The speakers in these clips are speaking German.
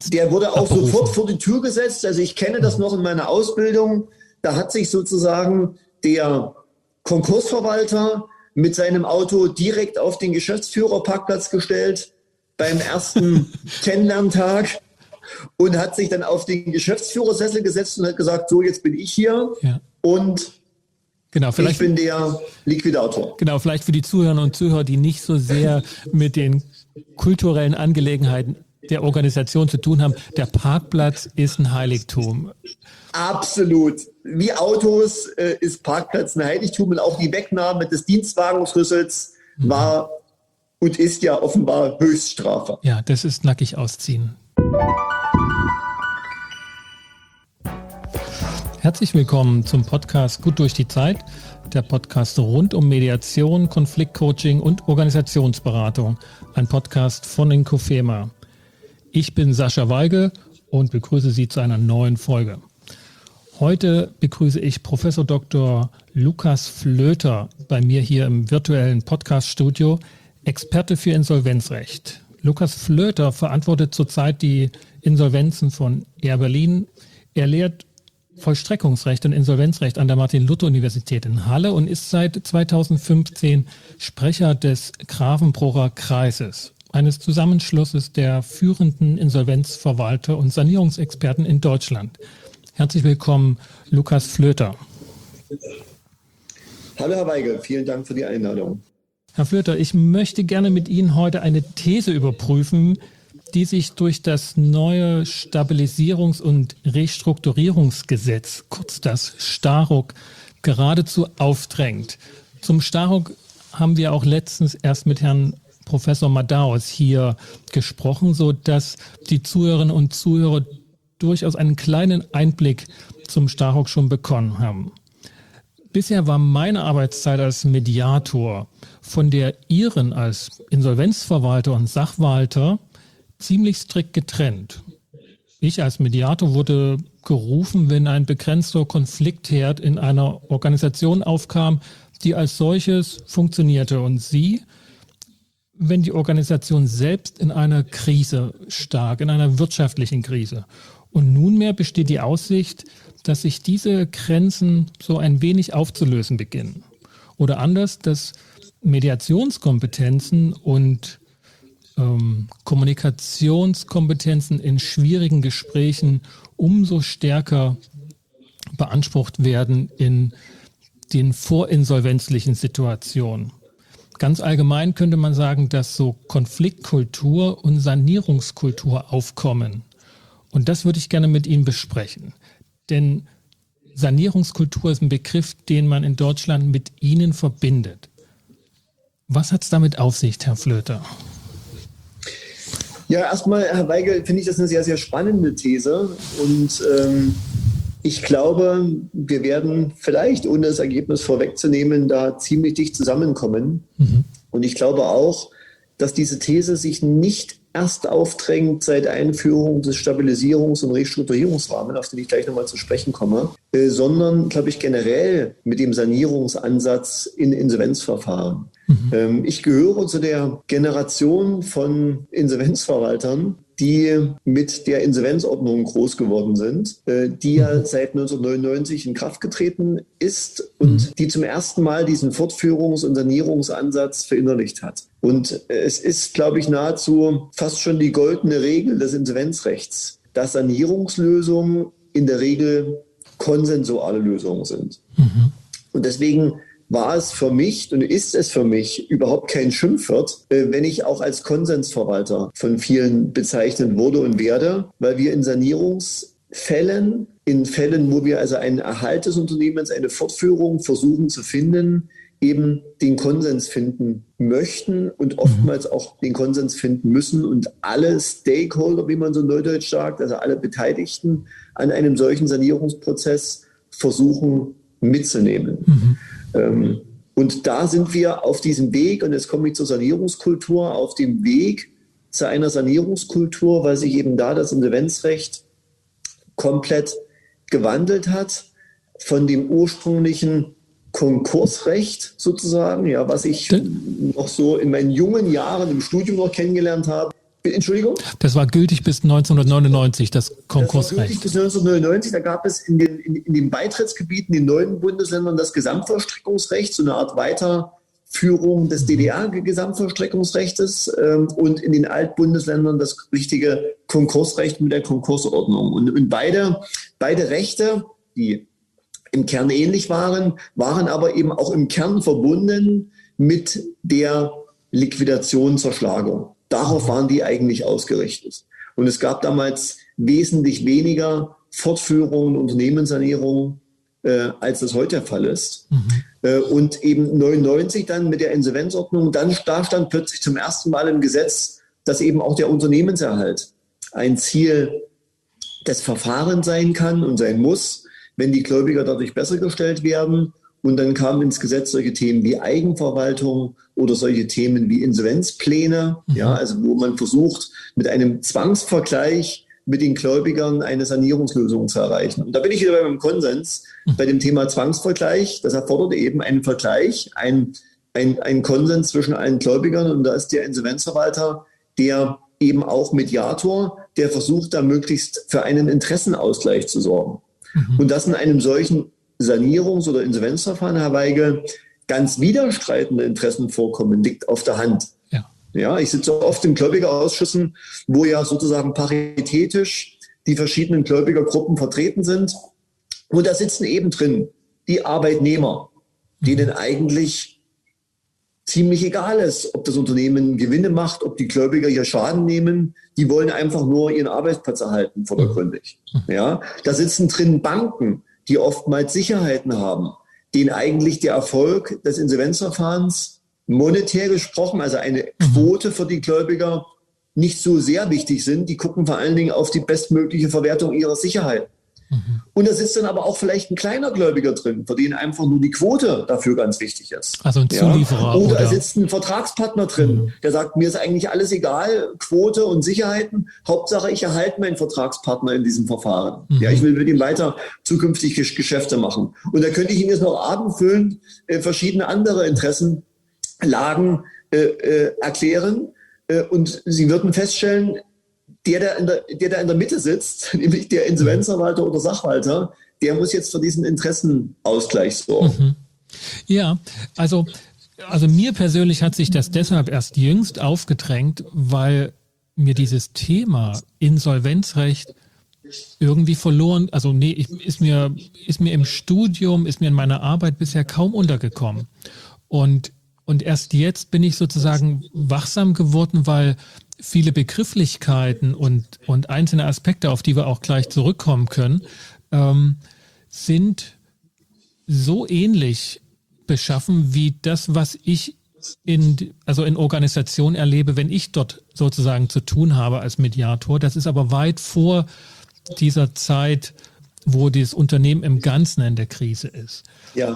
Der wurde auch sofort vor die Tür gesetzt. Also ich kenne das noch in meiner Ausbildung. Da hat sich sozusagen der Konkursverwalter mit seinem Auto direkt auf den Geschäftsführerparkplatz gestellt beim ersten Kennenlerntag und hat sich dann auf den Geschäftsführersessel gesetzt und hat gesagt, so, jetzt bin ich hier und ich bin der Liquidator. Genau, vielleicht für die Zuhörerinnen und Zuhörer, die nicht so sehr mit den kulturellen Angelegenheiten der Organisation zu tun haben. Der Parkplatz ist ein Heiligtum. Absolut. Wie Autos ist Parkplatz ein Heiligtum und auch die Wegnahme des Dienstwagenschlüssels war und ist ja offenbar Höchststrafe. Ja, das ist nackig ausziehen. Herzlich willkommen zum Podcast Gut durch die Zeit, der Podcast rund um Mediation, Konfliktcoaching und Organisationsberatung, ein Podcast von Inkofema. Ich bin Sascha Weigel und begrüße Sie zu einer neuen Folge. Heute begrüße ich Professor Dr. Lukas Flöter bei mir hier im virtuellen Podcast-Studio, Experte für Insolvenzrecht. Lukas Flöter verantwortet zurzeit die Insolvenzen von Air Berlin. Er lehrt Vollstreckungsrecht und Insolvenzrecht an der Martin-Luther-Universität in Halle und ist seit 2015 Sprecher des Gravenbrocher Kreises, eines Zusammenschlusses der führenden Insolvenzverwalter und Sanierungsexperten in Deutschland. Herzlich willkommen, Lukas Flöter. Hallo Herr Weigel, vielen Dank für die Einladung. Herr Flöter, ich möchte gerne mit Ihnen heute eine These überprüfen, die sich durch das neue Stabilisierungs- und Restrukturierungsgesetz, kurz das StaRUG, geradezu aufdrängt. Zum StaRUG haben wir auch letztens erst mit Herrn Professor Madaus hier gesprochen, sodass die Zuhörerinnen und Zuhörer durchaus einen kleinen Einblick zum StaRUG schon bekommen haben. Bisher war meine Arbeitszeit als Mediator von der Ihren als Insolvenzverwalter und Sachwalter ziemlich strikt getrennt. Ich als Mediator wurde gerufen, wenn ein begrenzter Konfliktherd in einer Organisation aufkam, die als solches funktionierte, und Sie, wenn die Organisation selbst in einer Krise stak, in einer wirtschaftlichen Krise. Und nunmehr besteht die Aussicht, dass sich diese Grenzen so ein wenig aufzulösen beginnen. Oder anders, dass Mediationskompetenzen und Kommunikationskompetenzen in schwierigen Gesprächen umso stärker beansprucht werden in den vorinsolvenzlichen Situationen. Ganz allgemein könnte man sagen, dass so Konfliktkultur und Sanierungskultur aufkommen. Und das würde ich gerne mit Ihnen besprechen. Denn Sanierungskultur ist ein Begriff, den man in Deutschland mit Ihnen verbindet. Was hat es damit auf sich, Herr Flöter? Ja, erstmal, Herr Weigel, finde ich das eine sehr, sehr spannende These. Und ich glaube, wir werden vielleicht, ohne das Ergebnis vorwegzunehmen, da ziemlich dicht zusammenkommen. Und ich glaube auch, dass diese These sich nicht erst aufdrängt seit Einführung des Stabilisierungs- und Restrukturierungsrahmens, auf den ich gleich nochmal zu sprechen komme, sondern, glaube ich, generell mit dem Sanierungsansatz in Insolvenzverfahren. Ich gehöre zu der Generation von Insolvenzverwaltern, die mit der Insolvenzordnung groß geworden sind, die ja seit 1999 in Kraft getreten ist und die zum ersten Mal diesen Fortführungs- und Sanierungsansatz verinnerlicht hat. Und es ist, glaube ich, nahezu fast schon die goldene Regel des Insolvenzrechts, dass Sanierungslösungen in der Regel konsensuale Lösungen sind. Und deswegen war es für mich und ist es für mich überhaupt kein Schimpfwort, wenn ich auch als Konsensverwalter von vielen bezeichnet wurde und werde, weil wir in Sanierungsfällen, in Fällen, wo wir also einen Erhalt des Unternehmens, eine Fortführung versuchen zu finden, eben den Konsens finden möchten und oftmals auch den Konsens finden müssen und alle Stakeholder, wie man so neudeutsch sagt, also alle Beteiligten an einem solchen Sanierungsprozess versuchen mitzunehmen. Und da sind wir auf diesem Weg, und jetzt komme ich zur Sanierungskultur, auf dem Weg zu einer Sanierungskultur, weil sich eben da das Insolvenzrecht komplett gewandelt hat von dem ursprünglichen Konkursrecht sozusagen, ja, was ich noch so in meinen jungen Jahren im Studium noch kennengelernt habe, Entschuldigung? Das war gültig bis 1999, das Konkursrecht. Das war gültig bis 1999. Da gab es in den Beitrittsgebieten, den neuen Bundesländern, das Gesamtvollstreckungsrecht, so eine Art Weiterführung des DDR-Gesamtvollstreckungsrechtes und in den Altbundesländern das richtige Konkursrecht mit der Konkursordnung. Und beide Rechte, die im Kern ähnlich waren aber eben auch im Kern verbunden mit der Liquidation, Zerschlagung. Darauf waren die eigentlich ausgerichtet. Und es gab damals wesentlich weniger Fortführungen, Unternehmenssanierungen, als das heute der Fall ist. Und eben 99 dann mit der Insolvenzordnung, da stand plötzlich zum ersten Mal im Gesetz, dass eben auch der Unternehmenserhalt ein Ziel des Verfahrens sein kann und sein muss, wenn die Gläubiger dadurch besser gestellt werden. Und dann kamen ins Gesetz solche Themen wie Eigenverwaltung oder solche Themen wie Insolvenzpläne, ja, also wo man versucht, mit einem Zwangsvergleich mit den Gläubigern eine Sanierungslösung zu erreichen. Und da bin ich wieder beim Konsens, bei dem Thema Zwangsvergleich. Das erfordert eben einen Vergleich, ein Konsens zwischen allen Gläubigern. Und da ist der Insolvenzverwalter, der eben auch Mediator, der versucht, da möglichst für einen Interessenausgleich zu sorgen. Und dass in einem solchen Sanierungs- oder Insolvenzverfahren, Herr Weigel, ganz widerstreitende Interessen vorkommen, liegt auf der Hand. Ja, ich sitze oft in Gläubigerausschüssen, wo ja sozusagen paritätisch die verschiedenen Gläubigergruppen vertreten sind. Und da sitzen eben drin die Arbeitnehmer, denen eigentlich ziemlich egal ist, ob das Unternehmen Gewinne macht, ob die Gläubiger hier Schaden nehmen. Die wollen einfach nur ihren Arbeitsplatz erhalten, vordergründig. Ja, da sitzen drin Banken, die oftmals Sicherheiten haben, denen eigentlich der Erfolg des Insolvenzverfahrens monetär gesprochen, also eine Quote für die Gläubiger, nicht so sehr wichtig sind. Die gucken vor allen Dingen auf die bestmögliche Verwertung ihrer Sicherheit. Und da sitzt dann aber auch vielleicht ein kleiner Gläubiger drin, für den einfach nur die Quote dafür ganz wichtig ist. Also ein Zulieferer. Oder da sitzt ein Vertragspartner drin, der sagt, mir ist eigentlich alles egal, Quote und Sicherheiten. Hauptsache, ich erhalte meinen Vertragspartner in diesem Verfahren. Ja, ich will mit ihm weiter zukünftig Geschäfte machen. Und da könnte ich Ihnen jetzt noch abendfüllend verschiedene andere Interessenlagen erklären. Und Sie würden feststellen, der da in der Mitte sitzt, nämlich der Insolvenzverwalter oder Sachwalter, der muss jetzt für diesen Interessenausgleich sorgen. Ja, also mir persönlich hat sich das deshalb erst jüngst aufgedrängt, weil mir dieses Thema Insolvenzrecht irgendwie verloren, ist mir im Studium, ist mir in meiner Arbeit bisher kaum untergekommen. Und erst jetzt bin ich sozusagen wachsam geworden, weil viele Begrifflichkeiten und einzelne Aspekte, auf die wir auch gleich zurückkommen können, sind so ähnlich beschaffen wie das, was ich in Organisationen erlebe, wenn ich dort sozusagen zu tun habe als Mediator. Das ist aber weit vor dieser Zeit, wo das Unternehmen im Ganzen in der Krise ist. Ja.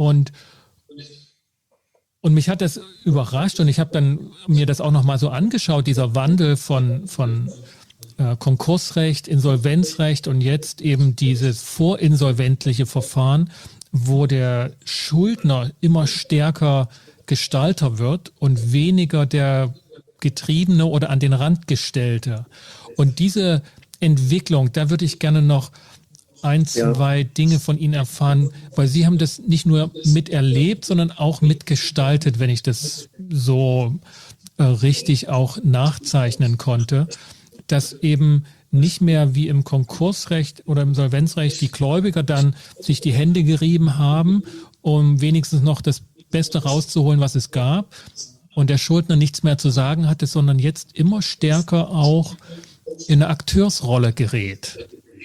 Und mich hat das überrascht und ich habe dann mir das auch nochmal so angeschaut, dieser Wandel von Konkursrecht, Insolvenzrecht und jetzt eben dieses vorinsolventliche Verfahren, wo der Schuldner immer stärker Gestalter wird und weniger der Getriebene oder an den Rand gestellte. Und diese Entwicklung, da würde ich gerne noch ein, zwei Dinge von Ihnen erfahren, weil Sie haben das nicht nur miterlebt, sondern auch mitgestaltet, wenn ich das so richtig auch nachzeichnen konnte, dass eben nicht mehr wie im Konkursrecht oder im Insolvenzrecht die Gläubiger dann sich die Hände gerieben haben, um wenigstens noch das Beste rauszuholen, was es gab, und der Schuldner nichts mehr zu sagen hatte, sondern jetzt immer stärker auch in eine Akteursrolle gerät.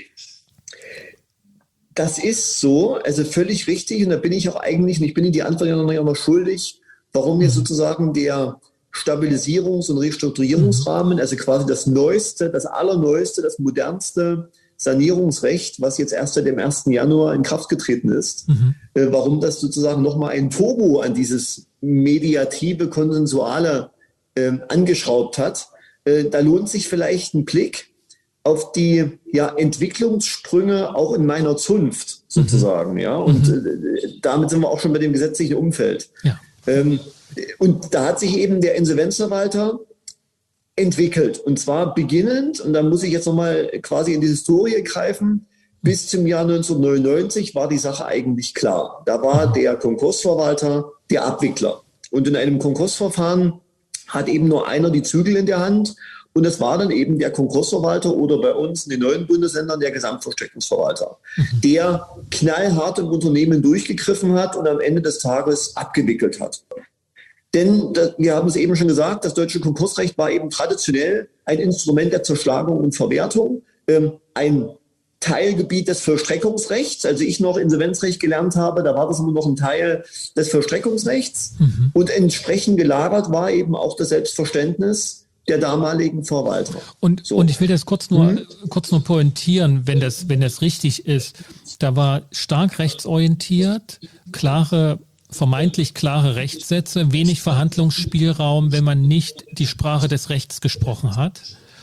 Das ist so, also völlig richtig. Und da bin ich auch eigentlich, und ich bin Ihnen die Antwort ja noch schuldig, warum wir sozusagen der Stabilisierungs- und Restrukturierungsrahmen, also quasi das Neueste, das Allerneueste, das modernste Sanierungsrecht, was jetzt erst seit dem 1. Januar in Kraft getreten ist, warum das sozusagen nochmal ein Turbo an dieses mediative, konsensuale angeschraubt hat. Da lohnt sich vielleicht ein Blick auf die Entwicklungssprünge auch in meiner Zunft sozusagen. Ja? Und damit sind wir auch schon bei dem gesetzlichen Umfeld. Ja. Und da hat sich eben der Insolvenzverwalter entwickelt. Und zwar beginnend, und da muss ich jetzt nochmal quasi in die Historie greifen, bis zum Jahr 1999 war die Sache eigentlich klar. Da war der Konkursverwalter der Abwickler. Und in einem Konkursverfahren hat eben nur einer die Zügel in der Hand. Und das war dann eben der Konkursverwalter oder bei uns in den neuen Bundesländern der Gesamtvollstreckungsverwalter, der knallhart im Unternehmen durchgegriffen hat und am Ende des Tages abgewickelt hat. Denn wir haben es eben schon gesagt, das deutsche Konkursrecht war eben traditionell ein Instrument der Zerschlagung und Verwertung, ein Teilgebiet des Vollstreckungsrechts. Als ich noch Insolvenzrecht gelernt habe, da war das immer noch ein Teil des Vollstreckungsrechts. Und entsprechend gelagert war eben auch das Selbstverständnis der damaligen Verwalter. Und ich will das kurz nur pointieren, wenn das richtig ist. Da war stark rechtsorientiert, vermeintlich klare Rechtssätze, wenig Verhandlungsspielraum, wenn man nicht die Sprache des Rechts gesprochen hat.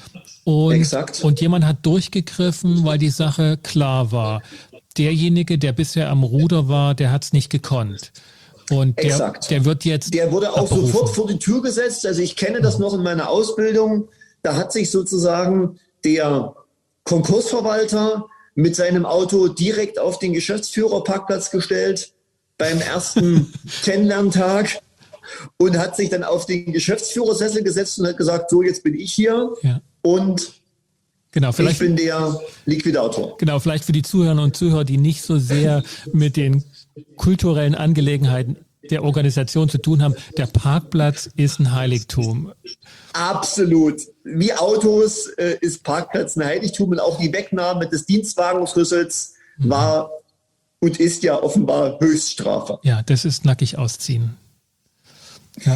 Und jemand hat durchgegriffen, weil die Sache klar war. Derjenige, der bisher am Ruder war, der hat es nicht gekonnt. Und der wird jetzt Der wurde auch abberufen. sofort vor die Tür gesetzt. Also ich kenne das noch in meiner Ausbildung. Da hat sich sozusagen der Konkursverwalter mit seinem Auto direkt auf den Geschäftsführerparkplatz gestellt beim ersten Kennenlerntag und hat sich dann auf den Geschäftsführersessel gesetzt und hat gesagt, so, jetzt bin ich hier. Ja. Und ich bin der Liquidator. Genau, vielleicht für die Zuhörerinnen und Zuhörer, die nicht so sehr mit den kulturellen Angelegenheiten der Organisation zu tun haben. Der Parkplatz ist ein Heiligtum. Absolut. Wie Autos ist Parkplatz ein Heiligtum und auch die Wegnahme des Dienstwagenschlüssels war und ist ja offenbar Höchststrafe. Ja, das ist nackig ausziehen. Ja.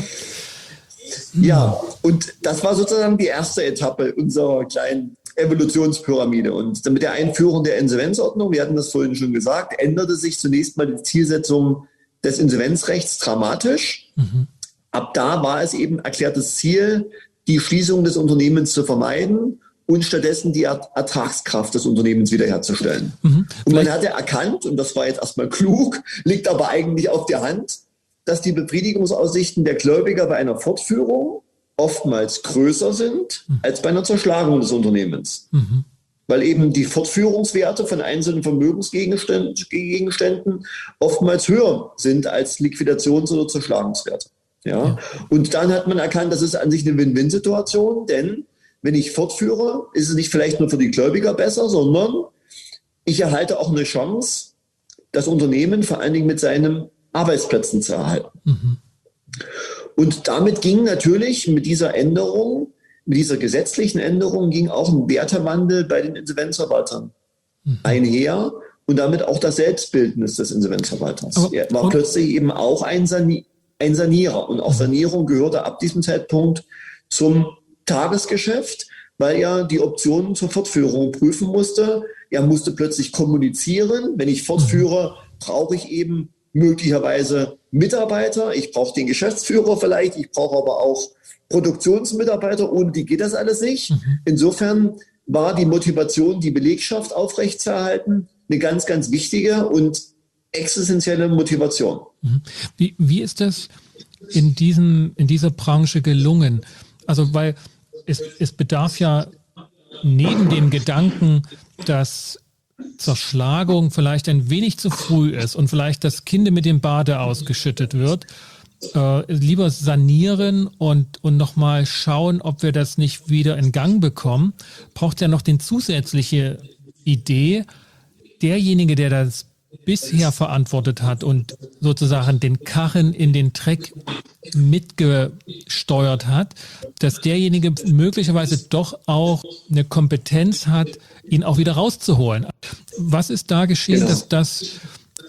Ja, und das war sozusagen die erste Etappe unserer kleinen Evolutionspyramide. Und mit der Einführung der Insolvenzordnung, wir hatten das vorhin schon gesagt, änderte sich zunächst mal die Zielsetzung des Insolvenzrechts dramatisch. Ab da war es eben erklärtes Ziel, die Schließung des Unternehmens zu vermeiden und stattdessen die Ertragskraft des Unternehmens wiederherzustellen. Und man hatte erkannt, und das war jetzt erstmal klug, liegt aber eigentlich auf der Hand, dass die Befriedigungsaussichten der Gläubiger bei einer Fortführung oftmals größer sind als bei einer Zerschlagung des Unternehmens. Weil eben die Fortführungswerte von einzelnen Vermögensgegenständen oftmals höher sind als Liquidations- oder Zerschlagungswerte. Ja? Und dann hat man erkannt, das ist an sich eine Win-Win-Situation, denn wenn ich fortführe, ist es nicht vielleicht nur für die Gläubiger besser, sondern ich erhalte auch eine Chance, das Unternehmen vor allen Dingen mit seinen Arbeitsplätzen zu erhalten. Und damit ging natürlich mit dieser Änderung, mit dieser gesetzlichen Änderung, ging auch ein Wertewandel bei den Insolvenzverwaltern einher und damit auch das Selbstbildnis des Insolvenzverwalters. Er war plötzlich eben auch ein Sanierer. Und auch Sanierung gehörte ab diesem Zeitpunkt zum Tagesgeschäft, weil er die Optionen zur Fortführung prüfen musste. Er musste plötzlich kommunizieren. Wenn ich fortführe, brauche ich eben möglicherweise Mitarbeiter. Ich brauche den Geschäftsführer vielleicht. Ich brauche aber auch Produktionsmitarbeiter. Ohne die geht das alles nicht. Insofern war die Motivation, die Belegschaft aufrechtzuerhalten, eine ganz, ganz wichtige und existenzielle Motivation. Wie ist das in dieser Branche gelungen? Also, weil es bedarf ja neben dem Gedanken, dass Zerschlagung vielleicht ein wenig zu früh ist und vielleicht das Kind mit dem Bade ausgeschüttet wird, lieber sanieren und nochmal schauen, ob wir das nicht wieder in Gang bekommen, braucht ja noch die zusätzliche Idee, derjenige, der das bisher verantwortet hat und sozusagen den Karren in den Dreck mitgesteuert hat, dass derjenige möglicherweise doch auch eine Kompetenz hat, ihn auch wieder rauszuholen. Was ist da geschehen, dass das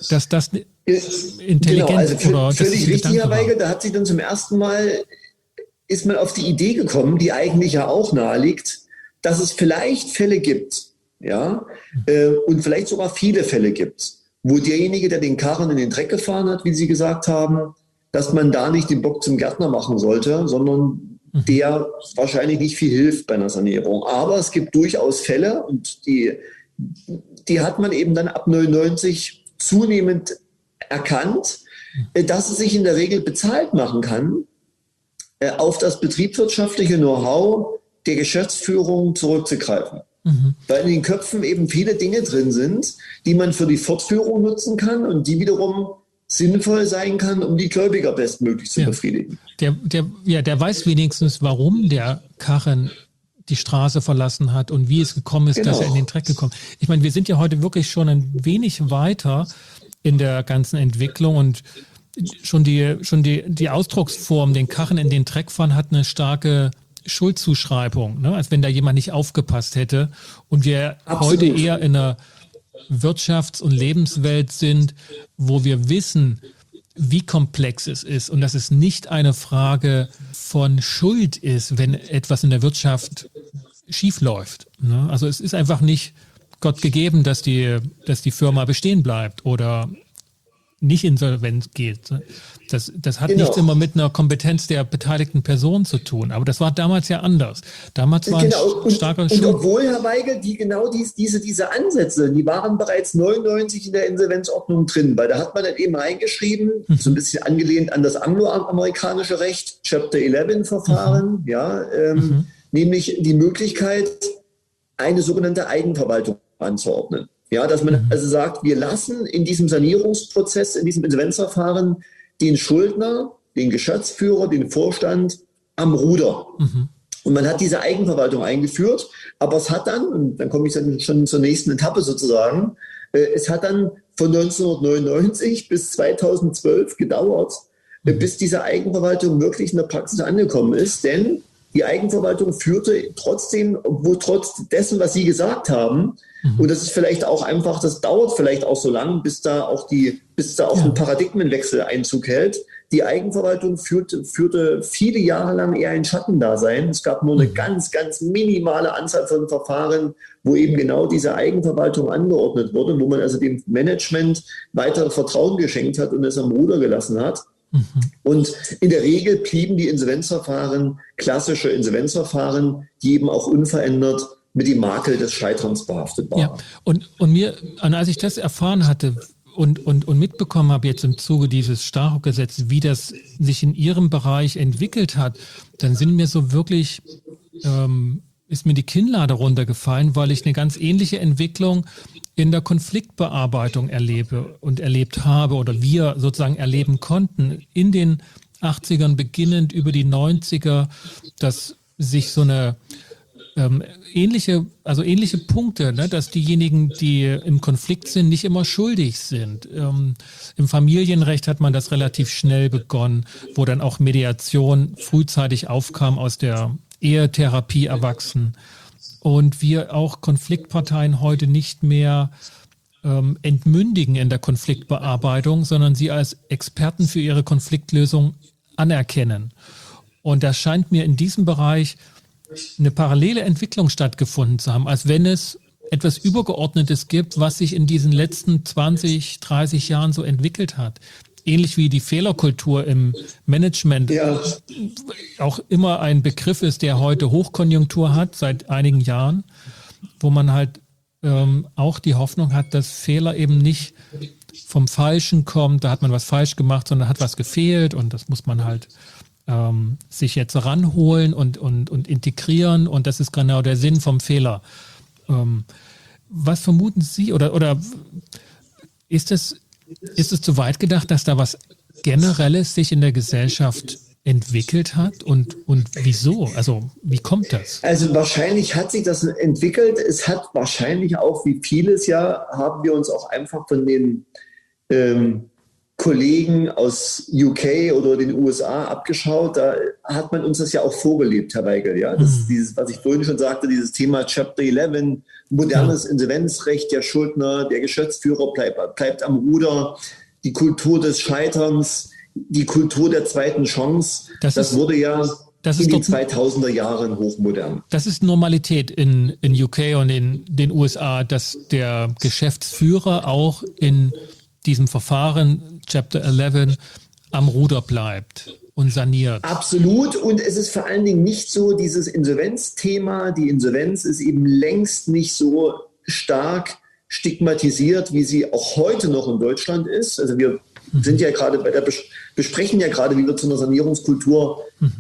intelligent oder völlig richtig, Herr Weigel, da hat sich dann zum ersten Mal ist man auf die Idee gekommen, die eigentlich ja auch naheliegt, dass es vielleicht Fälle gibt, ja, und vielleicht sogar viele Fälle gibt, wo derjenige, der den Karren in den Dreck gefahren hat, wie Sie gesagt haben, dass man da nicht den Bock zum Gärtner machen sollte, sondern der wahrscheinlich nicht viel hilft bei einer Sanierung. Aber es gibt durchaus Fälle und die hat man eben dann ab 99 zunehmend erkannt, dass es sich in der Regel bezahlt machen kann, auf das betriebswirtschaftliche Know-how der Geschäftsführung zurückzugreifen. Weil in den Köpfen eben viele Dinge drin sind, die man für die Fortführung nutzen kann und die wiederum sinnvoll sein kann, um die Gläubiger bestmöglich zu befriedigen. Der weiß wenigstens, warum der Karren die Straße verlassen hat und wie es gekommen ist, dass er in den Dreck gekommen ist. Ich meine, wir sind ja heute wirklich schon ein wenig weiter in der ganzen Entwicklung und schon die Ausdrucksform, den Karren in den Dreck fahren, hat eine starke Schuldzuschreibung, ne? Als wenn da jemand nicht aufgepasst hätte. Und wir heute eher in einer Wirtschafts- und Lebenswelt sind, wo wir wissen, wie komplex es ist und dass es nicht eine Frage von Schuld ist, wenn etwas in der Wirtschaft schief läuft, ne? Also es ist einfach nicht Gott gegeben, dass die Firma bestehen bleibt oder nicht insolvent geht. Das hat nichts immer mit einer Kompetenz der beteiligten Person zu tun. Aber das war damals ja anders. Damals war ein starker Schuld. Und obwohl, Herr Weigel, diese Ansätze, die waren bereits 99 in der Insolvenzordnung drin, weil da hat man dann eben reingeschrieben, so ein bisschen angelehnt an das angloamerikanische Recht, Chapter 11 Verfahren, nämlich die Möglichkeit, eine sogenannte Eigenverwaltung anzuordnen. Ja, dass man also sagt, wir lassen in diesem Sanierungsprozess, in diesem Insolvenzverfahren den Schuldner, den Geschäftsführer, den Vorstand am Ruder. Und man hat diese Eigenverwaltung eingeführt, aber es hat dann, und dann komme ich dann schon zur nächsten Etappe sozusagen, es hat dann von 1999 bis 2012 gedauert, bis diese Eigenverwaltung wirklich in der Praxis angekommen ist, denn die Eigenverwaltung führte trotzdem, trotz dessen, was Sie gesagt haben, und das ist vielleicht auch einfach, das dauert vielleicht auch so lang, bis da auch ein Paradigmenwechsel Einzug hält. Die Eigenverwaltung führte viele Jahre lang eher ein Schattendasein. Es gab nur eine ganz, ganz minimale Anzahl von Verfahren, wo eben genau diese Eigenverwaltung angeordnet wurde, wo man also dem Management weitere Vertrauen geschenkt hat und es am Ruder gelassen hat. Und in der Regel blieben die Insolvenzverfahren klassische Insolvenzverfahren, die eben auch unverändert mit dem Makel des Scheiterns behaftet waren. Ja, und als ich das erfahren hatte und mitbekommen habe jetzt im Zuge dieses Staro-Gesetzes, wie das sich in Ihrem Bereich entwickelt hat, dann sind mir so wirklich, ist mir die Kinnlade runtergefallen, weil ich eine ganz ähnliche Entwicklung in der Konfliktbearbeitung erlebt habe oder wir sozusagen erleben konnten in den 80ern beginnend über die 90er, dass sich so eine ähnliche Punkte, ne, dass diejenigen, die im Konflikt sind, nicht immer schuldig sind. Im Familienrecht hat man das relativ schnell begonnen, wo dann auch Mediation frühzeitig aufkam, aus der Ehetherapie erwachsen. Und wir auch Konfliktparteien heute nicht mehr entmündigen in der Konfliktbearbeitung, sondern sie als Experten für ihre Konfliktlösung anerkennen. Und das scheint mir in diesem Bereich eine parallele Entwicklung stattgefunden zu haben, als wenn es etwas Übergeordnetes gibt, was sich in diesen letzten 20, 30 Jahren so entwickelt hat. Ähnlich wie die Fehlerkultur im Management auch immer ein Begriff ist, der heute Hochkonjunktur hat, seit einigen Jahren, wo man halt auch die Hoffnung hat, dass Fehler eben nicht vom Falschen kommt, da hat man was falsch gemacht, sondern hat was gefehlt und das muss man halt sich jetzt ranholen und integrieren und das ist genau der Sinn vom Fehler. Was vermuten Sie oder ist es zu weit gedacht, dass da was Generelles sich in der Gesellschaft entwickelt hat und wieso? Also wie kommt das? Also wahrscheinlich hat sich das entwickelt. Es hat wahrscheinlich auch, wie vieles haben wir uns auch einfach von den Kollegen aus UK oder den USA abgeschaut. Da hat man uns das ja auch vorgelebt, Herr Weigel. Ja? Das ist dieses, was ich vorhin schon sagte, dieses Thema Chapter 11, modernes Insolvenzrecht, der Schuldner, der Geschäftsführer bleibt am Ruder, die Kultur des Scheiterns, die Kultur der zweiten Chance. Das wurde ja in den 2000er Jahren hochmodern. Das ist Normalität in UK und in den USA, dass der Geschäftsführer auch in diesem Verfahren, Chapter 11, am Ruder bleibt und saniert. Absolut. Und es ist vor allen Dingen nicht so dieses Insolvenzthema. Die Insolvenz ist eben längst nicht so stark stigmatisiert, wie sie auch heute noch in Deutschland ist. Also wir sind ja gerade besprechen ja gerade, wie wir zu einer Sanierungskultur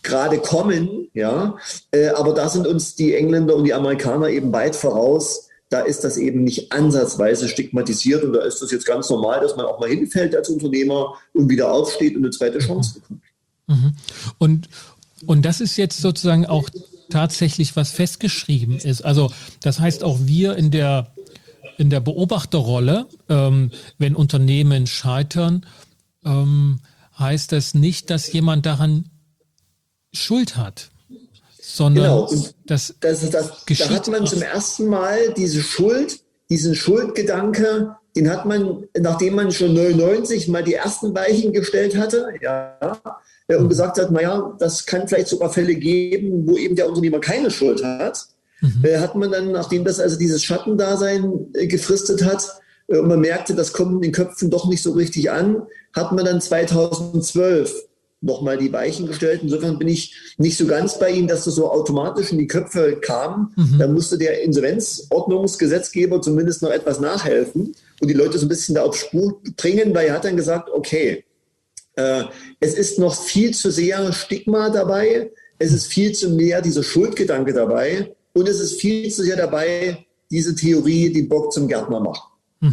gerade kommen, ja, aber da sind uns die Engländer und die Amerikaner eben weit voraus. Da ist das eben nicht ansatzweise stigmatisiert und da ist das jetzt ganz normal, dass man auch mal hinfällt als Unternehmer und wieder aufsteht und eine zweite Chance bekommt. Mhm. Und das ist jetzt sozusagen auch tatsächlich, was festgeschrieben ist. Also das heißt auch wir in der Beobachterrolle, wenn Unternehmen scheitern, heißt das nicht, dass jemand daran Schuld hat, sondern genau. Und das da hat man zum ersten Mal diesen Schuldgedanke, den hat man, nachdem man schon 99 mal die ersten Weichen gestellt hatte, ja, und gesagt hat, naja, das kann vielleicht sogar Fälle geben, wo eben der Unternehmer keine Schuld hat, hat man dann, nachdem das also dieses Schattendasein gefristet hat, und man merkte, das kommt in den Köpfen doch nicht so richtig an, hat man dann 2012 nochmal die Weichen gestellt. Insofern bin ich nicht so ganz bei Ihnen, dass das so automatisch in die Köpfe kam. Da musste der Insolvenzordnungsgesetzgeber zumindest noch etwas nachhelfen und die Leute so ein bisschen da auf Spur bringen, weil er hat dann gesagt, okay, es ist noch viel zu sehr Stigma dabei, es ist viel zu mehr dieser Schuldgedanke dabei und es ist viel zu sehr dabei, diese Theorie, die Bock zum Gärtner macht.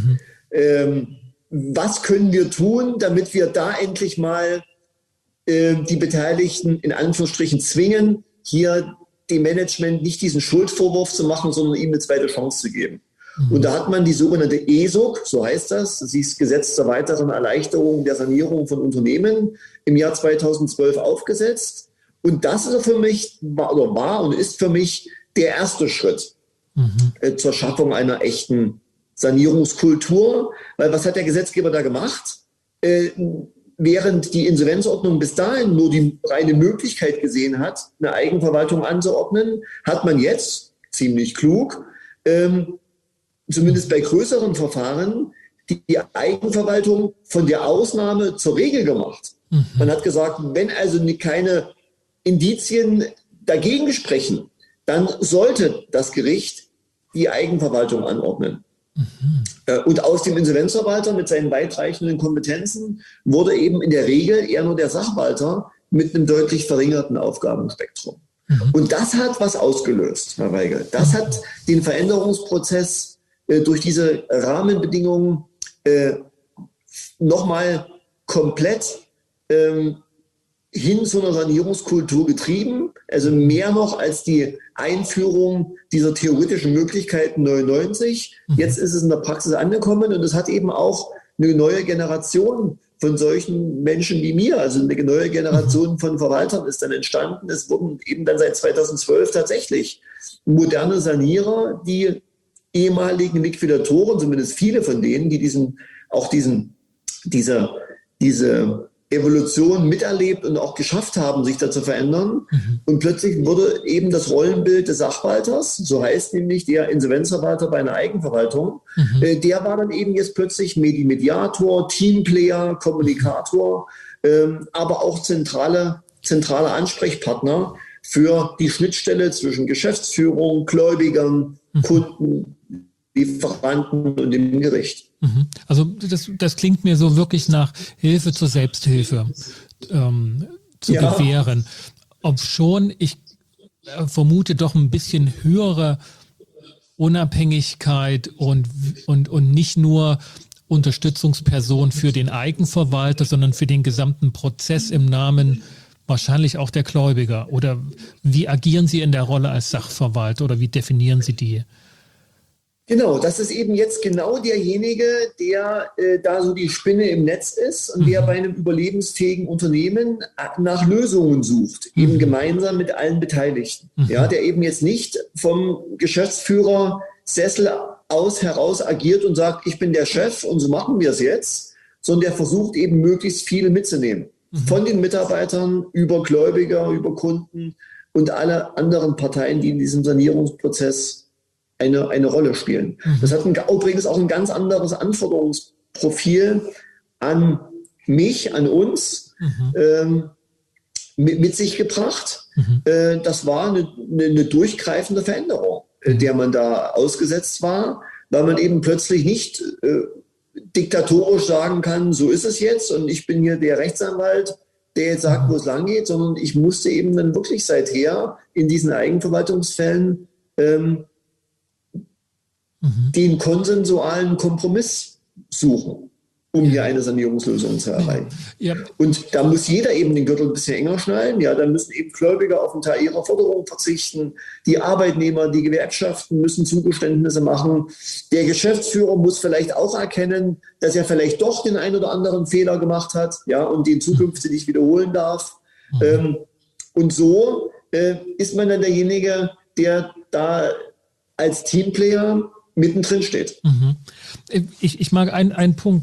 Was können wir tun, damit wir da endlich mal die Beteiligten in Anführungsstrichen zwingen, hier dem Management nicht diesen Schuldvorwurf zu machen, sondern ihm eine zweite Chance zu geben. Und da hat man die sogenannte ESOG, so heißt das ist Gesetz zur weiteren Erleichterung der Sanierung von Unternehmen, im Jahr 2012 aufgesetzt. Und das ist für mich, war und ist für mich der erste Schritt zur Schaffung einer echten Sanierungskultur. Weil was hat der Gesetzgeber da gemacht? Während die Insolvenzordnung bis dahin nur die reine Möglichkeit gesehen hat, eine Eigenverwaltung anzuordnen, hat man jetzt, ziemlich klug, zumindest bei größeren Verfahren, die Eigenverwaltung von der Ausnahme zur Regel gemacht. Man hat gesagt, wenn also keine Indizien dagegen sprechen, dann sollte das Gericht die Eigenverwaltung anordnen. Und aus dem Insolvenzverwalter mit seinen weitreichenden Kompetenzen wurde eben in der Regel eher nur der Sachwalter mit einem deutlich verringerten Aufgabenspektrum. Und das hat was ausgelöst, Herr Weigel. Das hat den Veränderungsprozess durch diese Rahmenbedingungen nochmal komplett hin zu einer Sanierungskultur getrieben. Also mehr noch als die Einführung dieser theoretischen Möglichkeiten 99. Jetzt ist es in der Praxis angekommen und es hat eben auch eine neue Generation von solchen Menschen wie mir, also eine neue Generation von Verwaltern ist dann entstanden. Es wurden eben dann seit 2012 tatsächlich moderne Sanierer, die ehemaligen Liquidatoren, zumindest viele von denen, die diese Evolution miterlebt und auch geschafft haben, sich da zu verändern. Und plötzlich wurde eben das Rollenbild des Sachwalters, so heißt nämlich der Insolvenzverwalter bei einer Eigenverwaltung, der war dann eben jetzt plötzlich Mediator, Teamplayer, Kommunikator, aber auch zentraler Ansprechpartner für die Schnittstelle zwischen Geschäftsführung, Gläubigern, Kunden, Lieferanten und dem Gericht. Also das klingt mir so wirklich nach Hilfe zur Selbsthilfe zu gewähren. Obschon ich vermute doch ein bisschen höhere Unabhängigkeit und nicht nur Unterstützungsperson für den Eigenverwalter, sondern für den gesamten Prozess im Namen wahrscheinlich auch der Gläubiger. Oder wie agieren Sie in der Rolle als Sachverwalter oder wie definieren Sie die? Genau, das ist eben jetzt genau derjenige, der da so die Spinne im Netz ist und der bei einem überlebensfähigen Unternehmen nach Lösungen sucht, eben gemeinsam mit allen Beteiligten. Ja, der eben jetzt nicht vom Geschäftsführersessel aus heraus agiert und sagt, ich bin der Chef und so machen wir es jetzt, sondern der versucht eben möglichst viele mitzunehmen. Von den Mitarbeitern über Gläubiger, über Kunden und alle anderen Parteien, die in diesem Sanierungsprozess eine Rolle spielen. Das hat übrigens auch ein ganz anderes Anforderungsprofil an mich, an uns mit sich gebracht. Das war eine durchgreifende Veränderung, der man da ausgesetzt war, weil man eben plötzlich nicht diktatorisch sagen kann, so ist es jetzt und ich bin hier der Rechtsanwalt, der jetzt sagt, wo es lang geht, sondern ich musste eben dann wirklich seither in diesen Eigenverwaltungsfällen den konsensualen Kompromiss suchen, um hier eine Sanierungslösung zu erreichen. Ja. Und da muss jeder eben den Gürtel ein bisschen enger schnallen. Ja, dann müssen eben Gläubiger auf einen Teil ihrer Forderungen verzichten. Die Arbeitnehmer, die Gewerkschaften müssen Zugeständnisse machen. Der Geschäftsführer muss vielleicht auch erkennen, dass er vielleicht doch den einen oder anderen Fehler gemacht hat, ja, und den zukünftig nicht wiederholen darf. Und so ist man dann derjenige, der da als Teamplayer mittendrin steht. Ich mag einen Punkt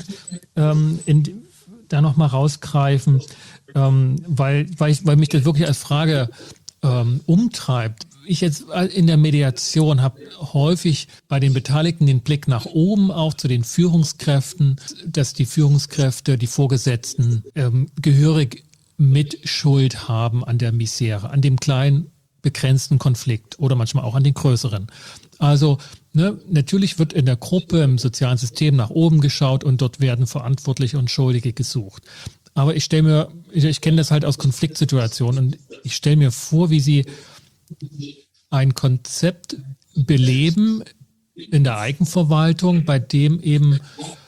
da nochmal rausgreifen, weil mich das wirklich als Frage umtreibt. Ich jetzt in der Mediation habe häufig bei den Beteiligten den Blick nach oben, auch zu den Führungskräften, dass die Führungskräfte, die Vorgesetzten gehörig Mitschuld haben an der Misere, an dem kleinen, begrenzten Konflikt oder manchmal auch an den größeren. Also natürlich wird in der Gruppe, im sozialen System nach oben geschaut und dort werden Verantwortliche und Schuldige gesucht. Aber ich kenne das halt aus Konfliktsituationen und ich stelle mir vor, wie Sie ein Konzept beleben in der Eigenverwaltung, bei dem eben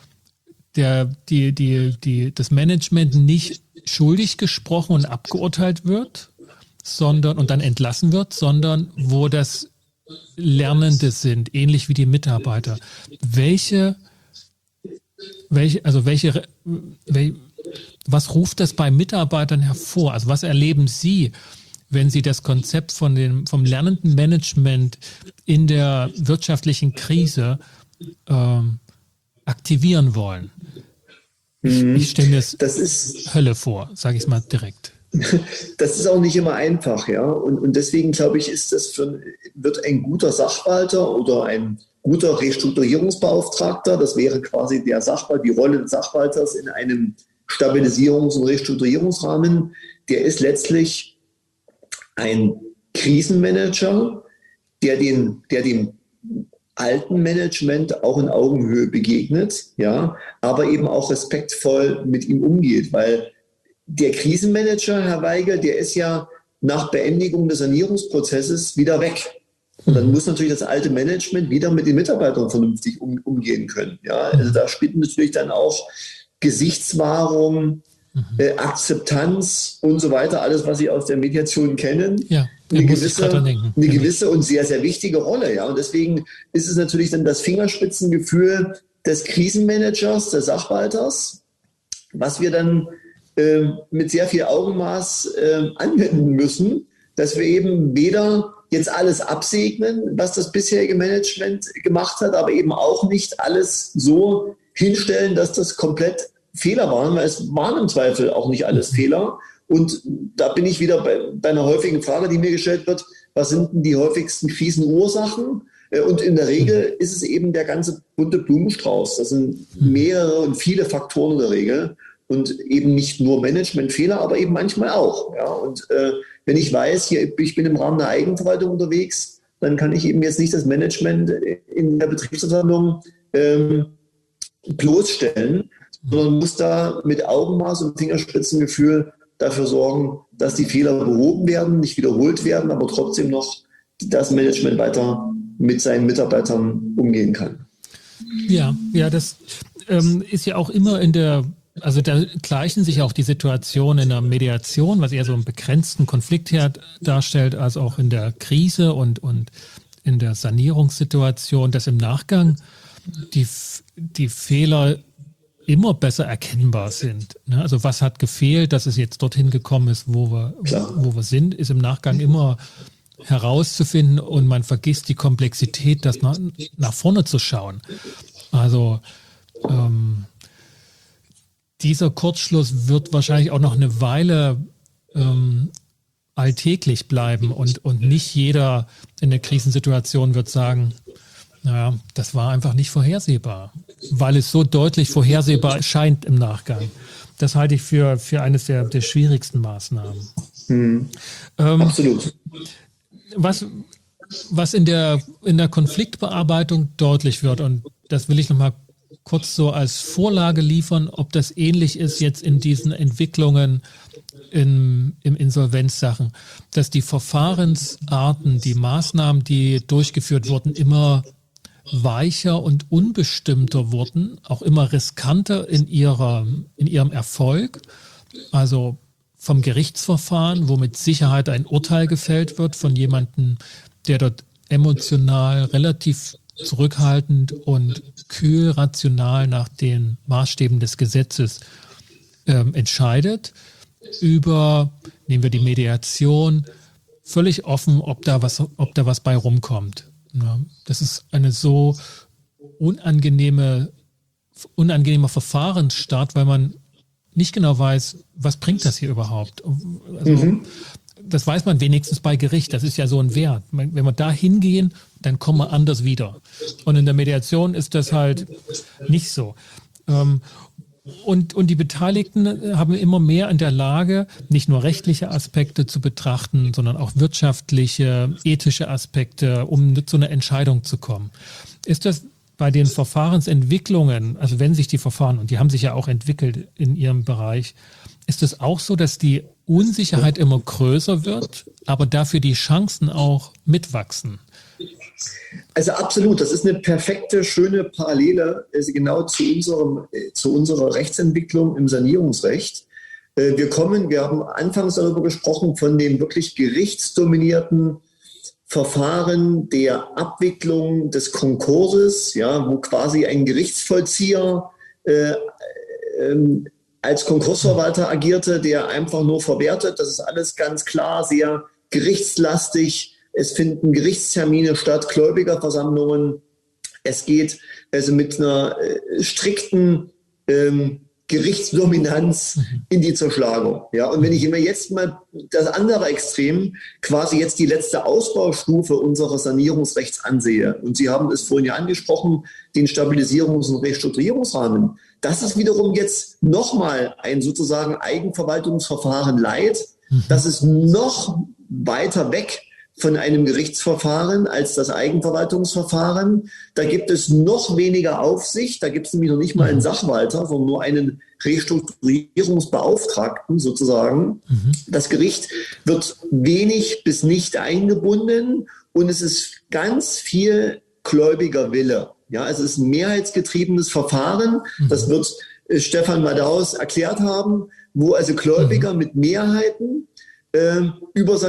das Management nicht schuldig gesprochen und abgeurteilt wird, und dann entlassen wird, sondern wo das Lernende sind, ähnlich wie die Mitarbeiter. Was ruft das bei Mitarbeitern hervor? Also was erleben Sie, wenn Sie das Konzept vom lernenden Management in der wirtschaftlichen Krise aktivieren wollen? Ich stelle mir das Hölle vor, sage ich es mal direkt. Das ist auch nicht immer einfach, ja. Und deswegen glaube ich, wird ein guter Sachwalter oder ein guter Restrukturierungsbeauftragter, das wäre quasi die Rolle des Sachwalters in einem Stabilisierungs- und Restrukturierungsrahmen, der ist letztlich ein Krisenmanager, der dem alten Management auch in Augenhöhe begegnet, ja, aber eben auch respektvoll mit ihm umgeht, weil der Krisenmanager, Herr Weigel, der ist ja nach Beendigung des Sanierungsprozesses wieder weg. Und dann muss natürlich das alte Management wieder mit den Mitarbeitern vernünftig umgehen können. Ja, also da spielt natürlich dann auch Gesichtswahrung, Akzeptanz und so weiter, alles, was Sie aus der Mediation kennen, eine gewisse und sehr, sehr wichtige Rolle. Ja, und deswegen ist es natürlich dann das Fingerspitzengefühl des Krisenmanagers, des Sachwalters, was wir dann mit sehr viel Augenmaß anwenden müssen, dass wir eben weder jetzt alles absegnen, was das bisherige Management gemacht hat, aber eben auch nicht alles so hinstellen, dass das komplett Fehler waren, weil es waren im Zweifel auch nicht alles Fehler. Und da bin ich wieder bei einer häufigen Frage, die mir gestellt wird, was sind denn die häufigsten Krisenursachen? Und in der Regel ist es eben der ganze bunte Blumenstrauß. Das sind mehrere und viele Faktoren in der Regel. Und eben nicht nur Managementfehler, aber eben manchmal auch. Ja. Und wenn ich weiß, ich bin im Rahmen der Eigenverwaltung unterwegs, dann kann ich eben jetzt nicht das Management in der Betriebsversammlung bloßstellen, sondern muss da mit Augenmaß und Fingerspitzengefühl dafür sorgen, dass die Fehler behoben werden, nicht wiederholt werden, aber trotzdem noch das Management weiter mit seinen Mitarbeitern umgehen kann. Ja, das ist ja auch immer also da gleichen sich auch die Situationen in der Mediation, was eher so einen begrenzten Konfliktherd darstellt, als auch in der Krise und in der Sanierungssituation, dass im Nachgang die Fehler immer besser erkennbar sind. Also was hat gefehlt, dass es jetzt dorthin gekommen ist, wo wir sind, ist im Nachgang immer herauszufinden und man vergisst die Komplexität, das nach vorne zu schauen. Also dieser Kurzschluss wird wahrscheinlich auch noch eine Weile alltäglich bleiben und nicht jeder in der Krisensituation wird sagen, naja, das war einfach nicht vorhersehbar, weil es so deutlich vorhersehbar scheint im Nachgang. Das halte ich für eines der schwierigsten Maßnahmen. Absolut. Was in der Konfliktbearbeitung deutlich wird, und das will ich nochmal kurz so als Vorlage liefern, ob das ähnlich ist jetzt in diesen Entwicklungen im Insolvenzsachen, dass die Verfahrensarten, die Maßnahmen, die durchgeführt wurden, immer weicher und unbestimmter wurden, auch immer riskanter in ihrem Erfolg. Also vom Gerichtsverfahren, wo mit Sicherheit ein Urteil gefällt wird von jemandem, der dort emotional relativ zurückhaltend und kühl rational nach den Maßstäben des Gesetzes entscheidet, über, nehmen wir die Mediation, völlig offen, ob da was bei rumkommt. Ja, das ist eine so unangenehmer Verfahrensstart, weil man nicht genau weiß, was bringt das hier überhaupt. Also, das weiß man wenigstens bei Gericht, das ist ja so ein Wert. Wenn wir da hingehen, dann kommen wir anders wieder. Und in der Mediation ist das halt nicht so. Und die Beteiligten haben immer mehr in der Lage, nicht nur rechtliche Aspekte zu betrachten, sondern auch wirtschaftliche, ethische Aspekte, um zu einer Entscheidung zu kommen. Ist das bei den Verfahrensentwicklungen, also wenn sich die Verfahren, und die haben sich ja auch entwickelt in ihrem Bereich, ist es auch so, dass die Unsicherheit immer größer wird, aber dafür die Chancen auch mitwachsen? Also absolut, das ist eine perfekte, schöne Parallele genau zu unserer Rechtsentwicklung im Sanierungsrecht. Wir haben anfangs darüber gesprochen, von dem wirklich gerichtsdominierten Verfahren der Abwicklung des Konkurses, ja, wo quasi ein Gerichtsvollzieher als Konkursverwalter agierte, der einfach nur verwertet. Das ist alles ganz klar, sehr gerichtslastig. Es finden Gerichtstermine statt, Gläubigerversammlungen. Es geht also mit einer strikten Gerichtsdominanz in die Zerschlagung. Ja, und wenn ich mir jetzt mal das andere Extrem, quasi jetzt die letzte Ausbaustufe unseres Sanierungsrechts ansehe, und Sie haben es vorhin ja angesprochen, den Stabilisierungs- und Restrukturierungsrahmen, das ist wiederum jetzt nochmal ein sozusagen Eigenverwaltungsverfahren light. Das ist noch weiter weg von einem Gerichtsverfahren als das Eigenverwaltungsverfahren. Da gibt es noch weniger Aufsicht, da gibt es nämlich noch nicht mal einen Sachwalter, sondern nur einen Restrukturierungsbeauftragten sozusagen. Das Gericht wird wenig bis nicht eingebunden und es ist ganz viel gläubiger Wille. Ja, also es ist ein mehrheitsgetriebenes Verfahren, das wird Stefan Madaus erklärt haben, wo also Gläubiger mit Mehrheiten über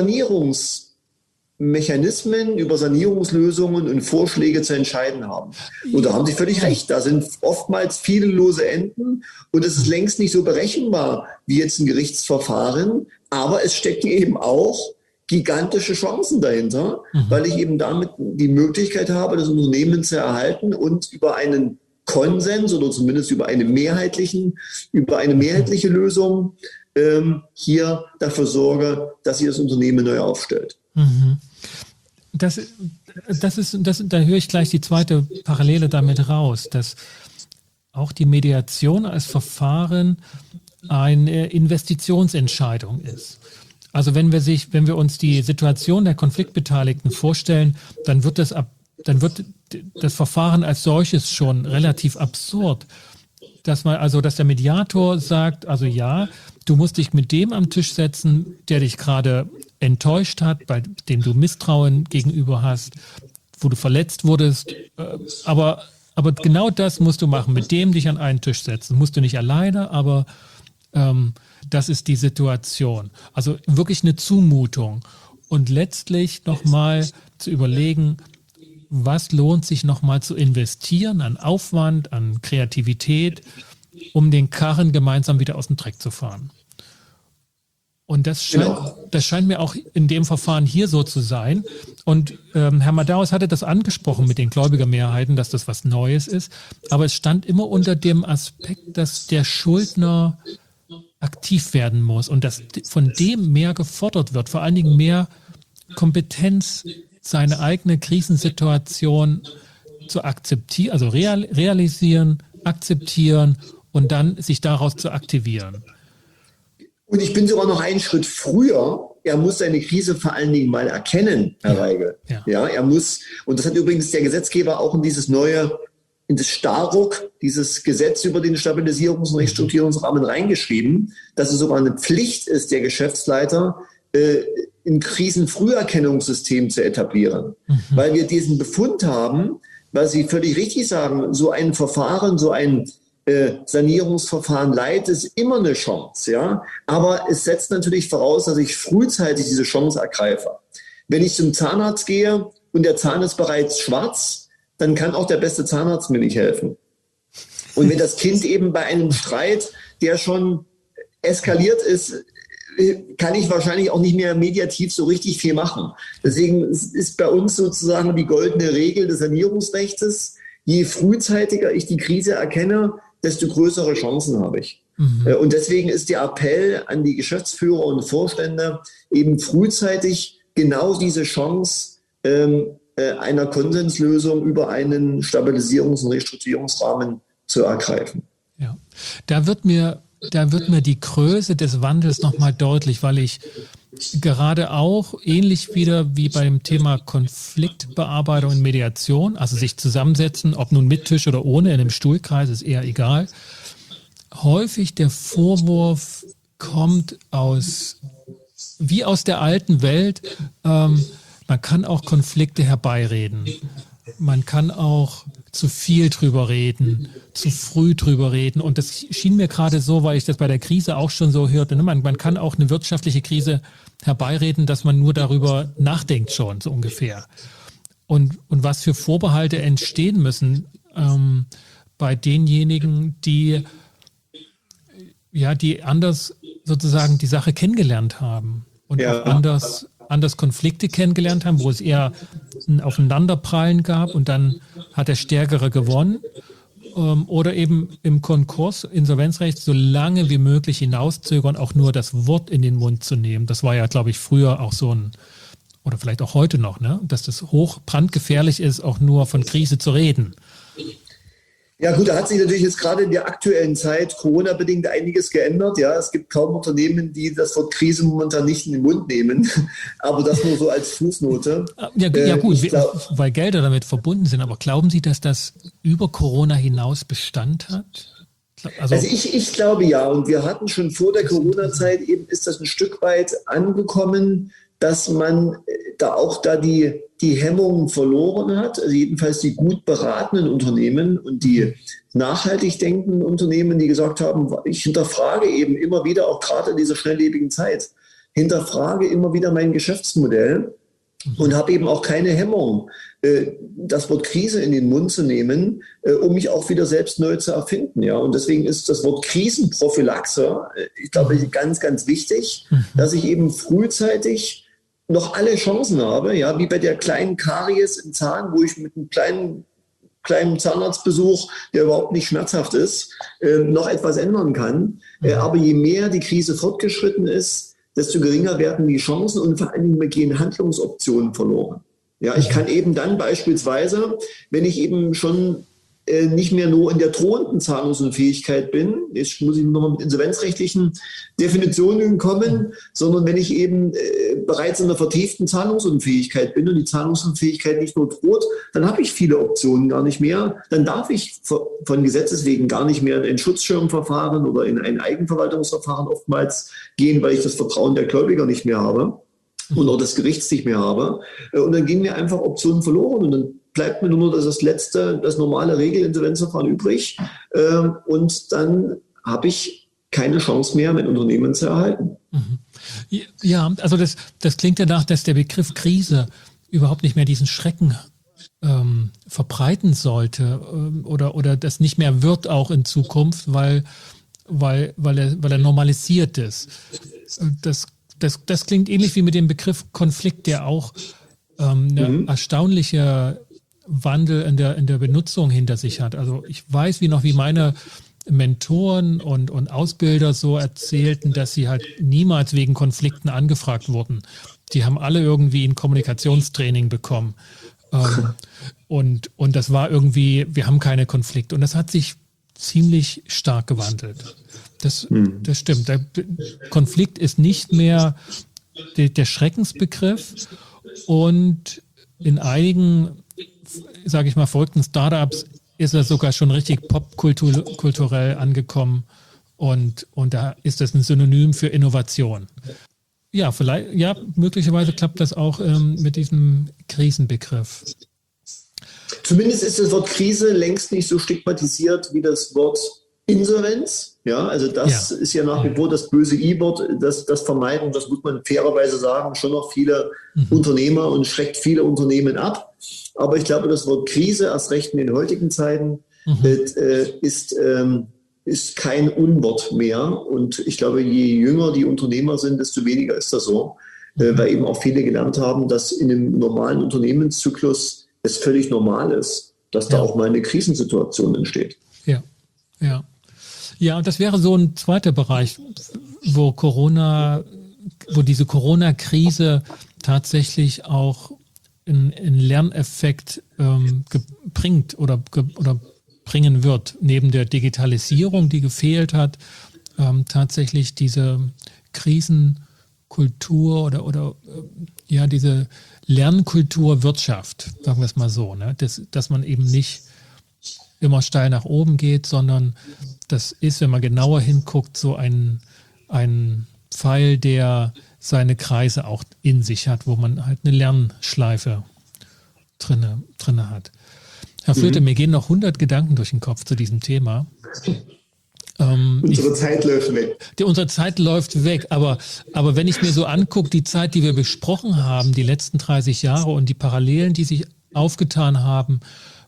Sanierungsmechanismen, über Sanierungslösungen und Vorschläge zu entscheiden haben. Und da haben Sie völlig recht. Da sind oftmals viele lose Enden und es ist längst nicht so berechenbar wie jetzt ein Gerichtsverfahren. Aber es steckt eben auch gigantische Chancen dahinter, weil ich eben damit die Möglichkeit habe, das Unternehmen zu erhalten und über einen Konsens oder zumindest über eine mehrheitliche Lösung hier dafür sorge, dass sich das Unternehmen neu aufstellt. Da höre ich gleich die zweite Parallele damit raus, dass auch die Mediation als Verfahren eine Investitionsentscheidung ist. Also wenn wir uns die Situation der Konfliktbeteiligten vorstellen, dann wird das Verfahren als solches schon relativ absurd. Dass der Mediator sagt, also ja, du musst dich mit dem am Tisch setzen, der dich gerade enttäuscht hat, bei dem du Misstrauen gegenüber hast, wo du verletzt wurdest. Aber genau das musst du machen, mit dem dich an einen Tisch setzen. Musst du nicht alleine, aber das ist die Situation. Also wirklich eine Zumutung. Und letztlich nochmal zu überlegen, was lohnt sich nochmal zu investieren an Aufwand, an Kreativität, um den Karren gemeinsam wieder aus dem Dreck zu fahren. Und das scheint mir auch in dem Verfahren hier so zu sein. Und Herr Madaus hatte das angesprochen mit den Gläubigermehrheiten, dass das was Neues ist. Aber es stand immer unter dem Aspekt, dass der Schuldner aktiv werden muss und dass von dem mehr gefordert wird, vor allen Dingen mehr Kompetenz, seine eigene Krisensituation zu akzeptieren, also realisieren, akzeptieren und dann sich daraus zu aktivieren. Und ich bin sogar noch einen Schritt früher. Er muss seine Krise vor allen Dingen mal erkennen, Herr Weigel. Ja, er muss, und das hat übrigens der Gesetzgeber auch in dieses neue in das Starruck, dieses Gesetz über den Stabilisierungs- und Restrukturierungsrahmen reingeschrieben, dass es sogar eine Pflicht ist, der Geschäftsleiter, ein Krisenfrüherkennungssystem zu etablieren. Weil wir diesen Befund haben, weil Sie völlig richtig sagen, so ein Verfahren, so ein Sanierungsverfahren Light ist immer eine Chance, ja. Aber es setzt natürlich voraus, dass ich frühzeitig diese Chance ergreife. Wenn ich zum Zahnarzt gehe und der Zahn ist bereits schwarz, dann kann auch der beste Zahnarzt mir nicht helfen. Und wenn das Kind eben bei einem Streit, der schon eskaliert ist, kann ich wahrscheinlich auch nicht mehr mediativ so richtig viel machen. Deswegen ist bei uns sozusagen die goldene Regel des Sanierungsrechts: Je frühzeitiger ich die Krise erkenne, desto größere Chancen habe ich. Und deswegen ist der Appell an die Geschäftsführer und Vorstände, eben frühzeitig genau diese Chance einer Konsenslösung über einen Stabilisierungs- und Restrukturierungsrahmen zu ergreifen. Ja, da wird mir die Größe des Wandels nochmal deutlich, weil ich gerade auch ähnlich wieder wie beim Thema Konfliktbearbeitung und Mediation, also sich zusammensetzen, ob nun mit Tisch oder ohne, in einem Stuhlkreis ist eher egal, häufig der Vorwurf kommt wie aus der alten Welt, man kann auch Konflikte herbeireden. Man kann auch zu viel drüber reden, zu früh drüber reden. Und das schien mir gerade so, weil ich das bei der Krise auch schon so hörte. Ne? Man kann auch eine wirtschaftliche Krise herbeireden, dass man nur darüber nachdenkt schon, so ungefähr. Und was für Vorbehalte entstehen müssen bei denjenigen, die anders sozusagen die Sache kennengelernt haben und auch anders Konflikte kennengelernt haben, wo es eher ein Aufeinanderprallen gab und dann hat der Stärkere gewonnen. Oder eben im Konkurs, Insolvenzrecht, so lange wie möglich hinauszögern, auch nur das Wort in den Mund zu nehmen. Das war ja, glaube ich, früher auch so oder vielleicht auch heute noch, ne? Dass das hochbrandgefährlich ist, auch nur von Krise zu reden. Ja gut, da hat sich natürlich jetzt gerade in der aktuellen Zeit Corona-bedingt einiges geändert. Ja, es gibt kaum Unternehmen, die das Wort Krise momentan nicht in den Mund nehmen. Aber das nur so als Fußnote. Ja gut, weil Gelder damit verbunden sind. Aber glauben Sie, dass das über Corona hinaus Bestand hat? Also ich glaube ja. Und wir hatten schon vor der Corona-Zeit eben, ist das ein Stück weit angekommen, dass man da die Hemmungen verloren hat, also jedenfalls die gut beratenden Unternehmen und die nachhaltig denkenden Unternehmen, die gesagt haben, ich hinterfrage eben immer wieder, auch gerade in dieser schnelllebigen Zeit, hinterfrage immer wieder mein Geschäftsmodell und habe eben auch keine Hemmung, das Wort Krise in den Mund zu nehmen, um mich auch wieder selbst neu zu erfinden. Ja? Und deswegen ist das Wort Krisenprophylaxe, ich glaube, ganz, ganz wichtig, dass ich eben frühzeitig noch alle Chancen habe, ja, wie bei der kleinen Karies im Zahn, wo ich mit einem kleinen Zahnarztbesuch, der überhaupt nicht schmerzhaft ist, noch etwas ändern kann. Aber je mehr die Krise fortgeschritten ist, desto geringer werden die Chancen und vor allen Dingen gehen Handlungsoptionen verloren. Ja, ich kann eben dann beispielsweise, wenn ich eben schon nicht mehr nur in der drohenden Zahlungsunfähigkeit bin, jetzt muss ich nochmal mit insolvenzrechtlichen Definitionen kommen, sondern wenn ich eben bereits in der vertieften Zahlungsunfähigkeit bin und die Zahlungsunfähigkeit nicht nur droht, dann habe ich viele Optionen gar nicht mehr. Dann darf ich von Gesetzes wegen gar nicht mehr in ein Schutzschirmverfahren oder in ein Eigenverwaltungsverfahren oftmals gehen, weil ich das Vertrauen der Gläubiger nicht mehr habe und auch des Gerichts nicht mehr habe. Und dann gehen mir einfach Optionen verloren und dann bleibt mir nur das normale Regelinsolvenzverfahren übrig. Und dann habe ich keine Chance mehr, mein Unternehmen zu erhalten. Ja, also das klingt danach, dass der Begriff Krise überhaupt nicht mehr diesen Schrecken verbreiten sollte oder das nicht mehr wird auch in Zukunft, weil er normalisiert ist. Das klingt ähnlich wie mit dem Begriff Konflikt, der auch eine erstaunliche Wandel in der Benutzung hinter sich hat. Also ich weiß wie meine Mentoren und Ausbilder so erzählten, dass sie halt niemals wegen Konflikten angefragt wurden. Die haben alle irgendwie ein Kommunikationstraining bekommen. Und das war irgendwie, wir haben keine Konflikte. Und das hat sich ziemlich stark gewandelt. Das stimmt. Der Konflikt ist nicht mehr der Schreckensbegriff. Und in einigen, sage ich mal, verrückten Startups ist er sogar schon richtig popkulturell angekommen und da ist das ein Synonym für Innovation. Ja, vielleicht, ja, möglicherweise klappt das auch mit diesem Krisenbegriff. Zumindest ist das Wort Krise längst nicht so stigmatisiert wie das Wort Insolvenz. Ja, also das ist ja nach wie vor das böse I-Wort, das vermeiden, das muss man fairerweise sagen, schon noch viele Unternehmer und schreckt viele Unternehmen ab. Aber ich glaube, das Wort Krise, erst recht in den heutigen Zeiten, ist kein Unwort mehr. Und ich glaube, je jünger die Unternehmer sind, desto weniger ist das so. Weil eben auch viele gelernt haben, dass in einem normalen Unternehmenszyklus es völlig normal ist, dass da auch mal eine Krisensituation entsteht. Ja, ja. Ja, und das wäre so ein zweiter Bereich, wo diese Corona-Krise tatsächlich auch einen Lerneffekt bringt oder bringen wird, neben der Digitalisierung, die gefehlt hat, tatsächlich diese Krisenkultur oder diese Lernkultur Wirtschaft, sagen wir es mal so, ne? Dass man eben nicht immer steil nach oben geht, sondern das ist, wenn man genauer hinguckt, so ein Pfeil, der seine Kreise auch in sich hat, wo man halt eine Lernschleife drinne hat. Herr Flöter, mir gehen noch 100 Gedanken durch den Kopf zu diesem Thema. Unsere Zeit läuft weg. Unsere Zeit läuft weg, aber wenn ich mir so angucke, die Zeit, die wir besprochen haben, die letzten 30 Jahre und die Parallelen, die sich aufgetan haben,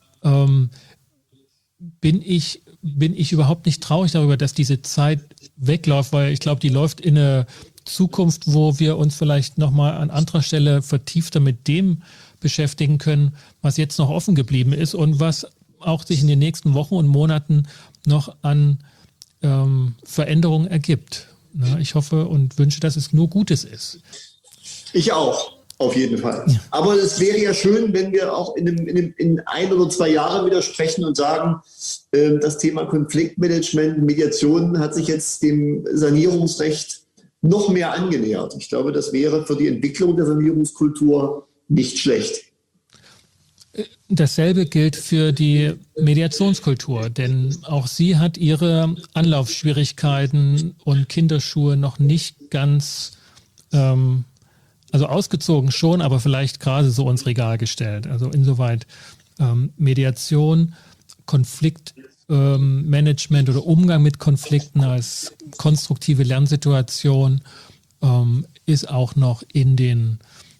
bin ich überhaupt nicht traurig darüber, dass diese Zeit wegläuft, weil ich glaube, die läuft in eine Zukunft, wo wir uns vielleicht nochmal an anderer Stelle vertiefter mit dem beschäftigen können, was jetzt noch offen geblieben ist und was auch sich in den nächsten Wochen und Monaten noch an Veränderungen ergibt. Na, ich hoffe und wünsche, dass es nur Gutes ist. Ich auch, auf jeden Fall. Ja. Aber es wäre ja schön, wenn wir auch in 1 oder 2 Jahren wieder sprechen und sagen, das Thema Konfliktmanagement, Mediation hat sich jetzt dem Sanierungsrecht noch mehr angenähert. Ich glaube, das wäre für die Entwicklung der Sanierungskultur nicht schlecht. Dasselbe gilt für die Mediationskultur, denn auch sie hat ihre Anlaufschwierigkeiten und Kinderschuhe noch nicht ganz, also ausgezogen schon, aber vielleicht gerade so ins Regal gestellt. Also insoweit Mediation, Konfliktmanagement oder Umgang mit Konflikten als konstruktive Lernsituation ist auch noch in den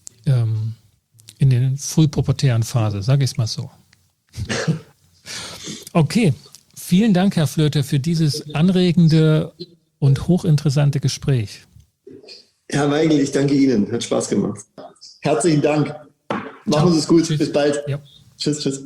frühpubertären Phase, sage ich es mal so. Okay, vielen Dank, Herr Flöter, für dieses anregende und hochinteressante Gespräch. Herr Weigel, ich danke Ihnen. Hat Spaß gemacht. Herzlichen Dank. Machen Sie es gut. Tschüss. Bis bald. Ja. Tschüss.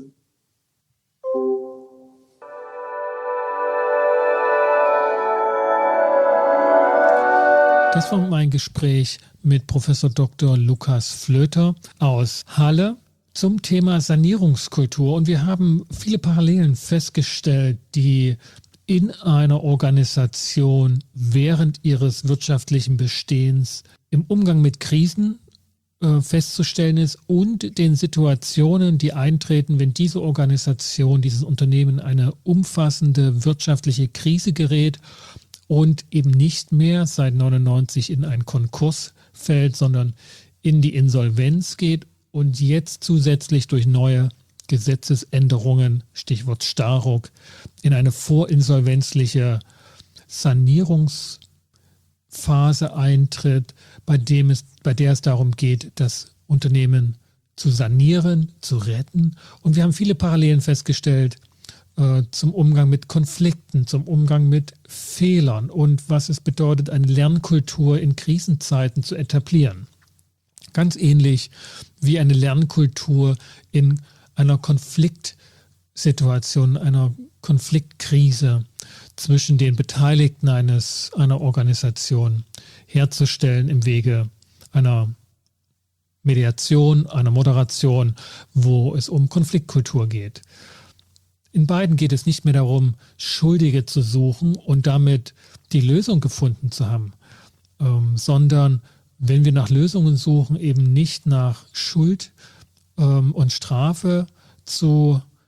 Das war mein Gespräch mit Professor Dr. Lukas Flöter aus Halle zum Thema Sanierungskultur. Und wir haben viele Parallelen festgestellt, die in einer Organisation während ihres wirtschaftlichen Bestehens im Umgang mit Krisen festzustellen ist und den Situationen, die eintreten, wenn diese Organisation, dieses Unternehmen in eine umfassende wirtschaftliche Krise gerät und eben nicht mehr seit 1999 in einen Konkurs fällt, sondern in die Insolvenz geht und jetzt zusätzlich durch neue Gesetzesänderungen, Stichwort Staruk, in eine vorinsolvenzliche Sanierungsphase eintritt, bei der es darum geht, das Unternehmen zu sanieren, zu retten. Und wir haben viele Parallelen festgestellt zum Umgang mit Konflikten, zum Umgang mit Fehlern und was es bedeutet, eine Lernkultur in Krisenzeiten zu etablieren. Ganz ähnlich wie eine Lernkultur in einer Konfliktsituation, einer Konfliktkrise zwischen den Beteiligten einer Organisation herzustellen im Wege einer Mediation, einer Moderation, wo es um Konfliktkultur geht. In beiden geht es nicht mehr darum, Schuldige zu suchen und damit die Lösung gefunden zu haben, sondern wenn wir nach Lösungen suchen, eben nicht nach Schuld und Strafe zu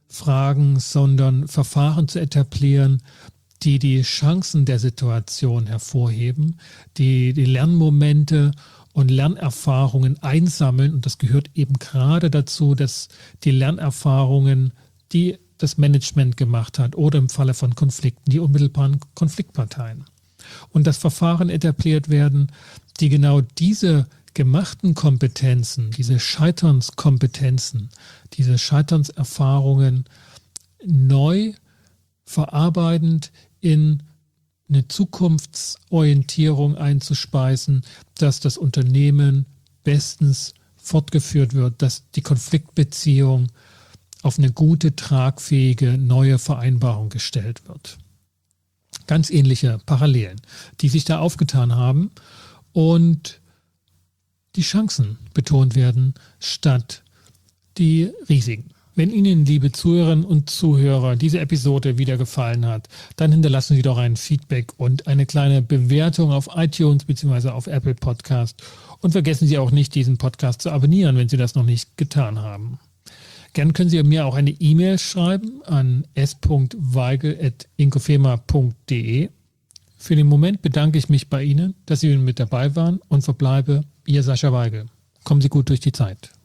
Fragen, sondern Verfahren zu etablieren, die die Chancen der Situation hervorheben, die Lernmomente und Lernerfahrungen einsammeln. Und das gehört eben gerade dazu, dass die Lernerfahrungen, die das Management gemacht hat oder im Falle von Konflikten, die unmittelbaren Konfliktparteien. Und dass Verfahren etabliert werden, die genau diese gemachten Kompetenzen, diese Scheiternskompetenzen, diese Scheiternserfahrungen neu verarbeitend in eine Zukunftsorientierung einzuspeisen, dass das Unternehmen bestens fortgeführt wird, dass die Konfliktbeziehung auf eine gute, tragfähige, neue Vereinbarung gestellt wird. Ganz ähnliche Parallelen, die sich da aufgetan haben und die Chancen betont werden statt die Risiken. Wenn Ihnen, liebe Zuhörerinnen und Zuhörer, diese Episode wieder gefallen hat, dann hinterlassen Sie doch ein Feedback und eine kleine Bewertung auf iTunes bzw. auf Apple Podcast. Und vergessen Sie auch nicht, diesen Podcast zu abonnieren, wenn Sie das noch nicht getan haben. Gern können Sie mir auch eine E-Mail schreiben an s.weigel@inkofema.de. Für den Moment bedanke ich mich bei Ihnen, dass Sie mit dabei waren und verbleibe Ihr Sascha Weigel. Kommen Sie gut durch die Zeit.